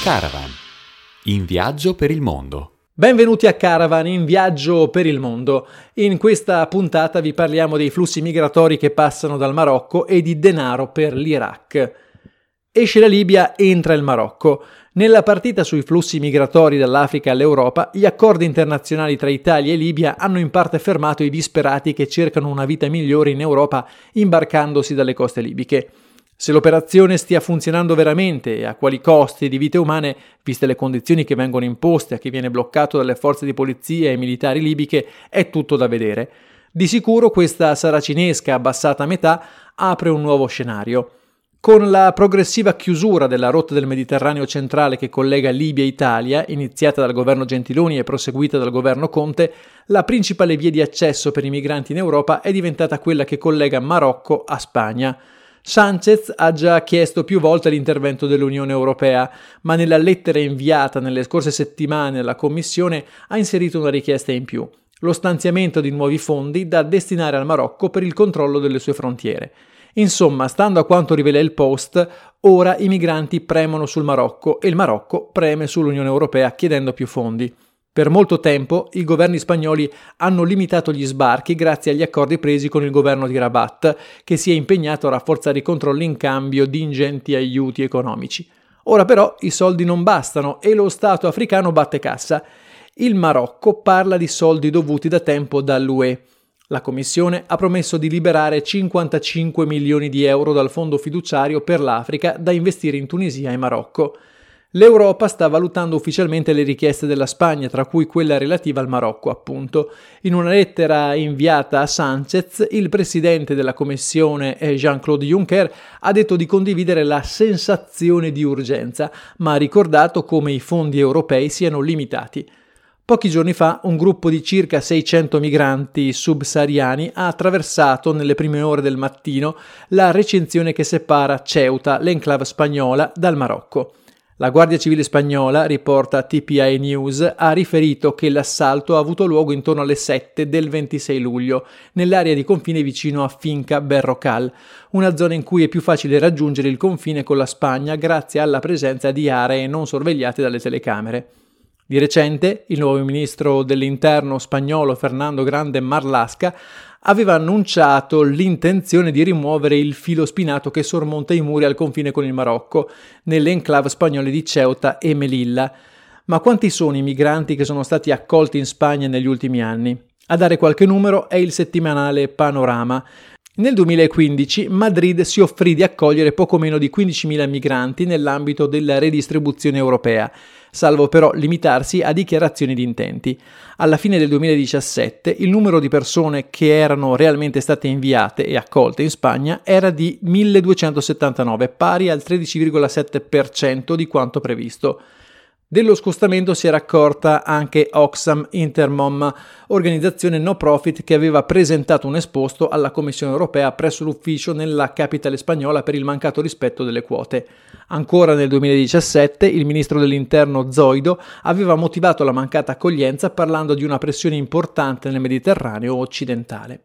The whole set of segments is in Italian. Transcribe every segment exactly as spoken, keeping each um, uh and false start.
Caravan, in viaggio per il mondo. Benvenuti a Caravan, in viaggio per il mondo. In questa puntata vi parliamo dei flussi migratori che passano dal Marocco e di denaro per l'Iraq. Esce la Libia, entra il Marocco. Nella partita sui flussi migratori dall'Africa all'Europa, gli accordi internazionali tra Italia e Libia hanno in parte fermato i disperati che cercano una vita migliore in Europa imbarcandosi dalle coste libiche. Se l'operazione stia funzionando veramente e a quali costi di vite umane, viste le condizioni che vengono imposte a chi viene bloccato dalle forze di polizia e militari libiche, è tutto da vedere. Di sicuro questa saracinesca abbassata a metà apre un nuovo scenario. Con la progressiva chiusura della rotta del Mediterraneo centrale che collega Libia e Italia, iniziata dal governo Gentiloni e proseguita dal governo Conte, la principale via di accesso per i migranti in Europa è diventata quella che collega Marocco a Spagna. Sánchez ha già chiesto più volte l'intervento dell'Unione Europea, ma nella lettera inviata nelle scorse settimane alla Commissione ha inserito una richiesta in più: lo stanziamento di nuovi fondi da destinare al Marocco per il controllo delle sue frontiere. Insomma, stando a quanto rivela il Post, ora i migranti premono sul Marocco e il Marocco preme sull'Unione Europea chiedendo più fondi. Per molto tempo i governi spagnoli hanno limitato gli sbarchi grazie agli accordi presi con il governo di Rabat, che si è impegnato a rafforzare i controlli in cambio di ingenti aiuti economici. Ora però i soldi non bastano e lo Stato africano batte cassa. Il Marocco parla di soldi dovuti da tempo dall'U E. La Commissione ha promesso di liberare cinquantacinque milioni di euro dal fondo fiduciario per l'Africa da investire in Tunisia e Marocco. L'Europa sta valutando ufficialmente le richieste della Spagna, tra cui quella relativa al Marocco, appunto. In una lettera inviata a Sánchez, il presidente della Commissione, Jean-Claude Juncker, ha detto di condividere la sensazione di urgenza, ma ha ricordato come i fondi europei siano limitati. Pochi giorni fa un gruppo di circa seicento migranti subsahariani ha attraversato nelle prime ore del mattino la recinzione che separa Ceuta, l'enclave spagnola, dal Marocco. La Guardia Civile spagnola, riporta T P I News, ha riferito che l'assalto ha avuto luogo intorno alle sette del ventisei luglio, nell'area di confine vicino a Finca Berrocal, una zona in cui è più facile raggiungere il confine con la Spagna grazie alla presenza di aree non sorvegliate dalle telecamere. Di recente, il nuovo ministro dell'interno spagnolo Fernando Grande Marlaska aveva annunciato l'intenzione di rimuovere il filo spinato che sormonta i muri al confine con il Marocco, nelle enclave spagnole di Ceuta e Melilla. Ma quanti sono i migranti che sono stati accolti in Spagna negli ultimi anni? A dare qualche numero è il settimanale Panorama. Nel duemilaquindici Madrid si offrì di accogliere poco meno di quindicimila migranti nell'ambito della redistribuzione europea, salvo però limitarsi a dichiarazioni di intenti. Alla fine del duemiladiciassette il numero di persone che erano realmente state inviate e accolte in Spagna era di milleduecentosettantanove, pari al tredici virgola sette per cento di quanto previsto. Dello scostamento si era accorta anche Oxfam Intermom, organizzazione no profit che aveva presentato un esposto alla Commissione europea presso l'ufficio nella capitale spagnola per il mancato rispetto delle quote. Ancora nel duemiladiciassette il ministro dell'interno Zoido aveva motivato la mancata accoglienza parlando di una pressione importante nel Mediterraneo occidentale.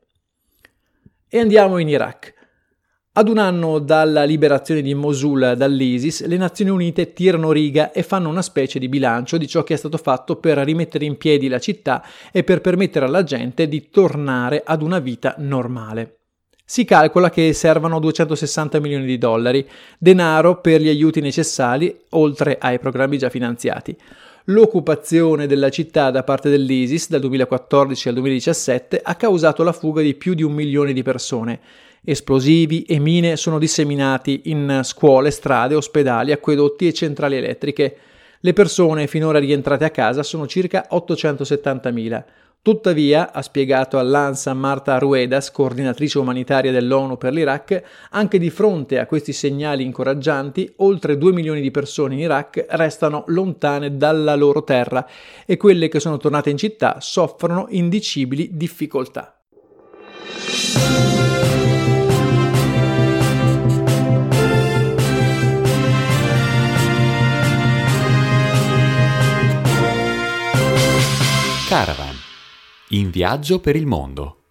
E andiamo in Iraq. Ad un anno dalla liberazione di Mosul dall'ISIS, le Nazioni Unite tirano riga e fanno una specie di bilancio di ciò che è stato fatto per rimettere in piedi la città e per permettere alla gente di tornare ad una vita normale. Si calcola che servano duecentosessanta milioni di dollari, denaro per gli aiuti necessari, oltre ai programmi già finanziati. L'occupazione della città da parte dell'ISIS dal duemilaquattordici al duemiladiciassette ha causato la fuga di più di un milione di persone. Esplosivi e mine sono disseminati in scuole, strade, ospedali, acquedotti e centrali elettriche. Le persone finora rientrate a casa sono circa ottocentosettantamila. Tuttavia, ha spiegato all'ANSA Marta Ruedas, coordinatrice umanitaria dell'ONU per l'Iraq, anche di fronte a questi segnali incoraggianti, oltre due milioni di persone in Iraq restano lontane dalla loro terra e quelle che sono tornate in città soffrono indicibili difficoltà. Caravan, in viaggio per il mondo.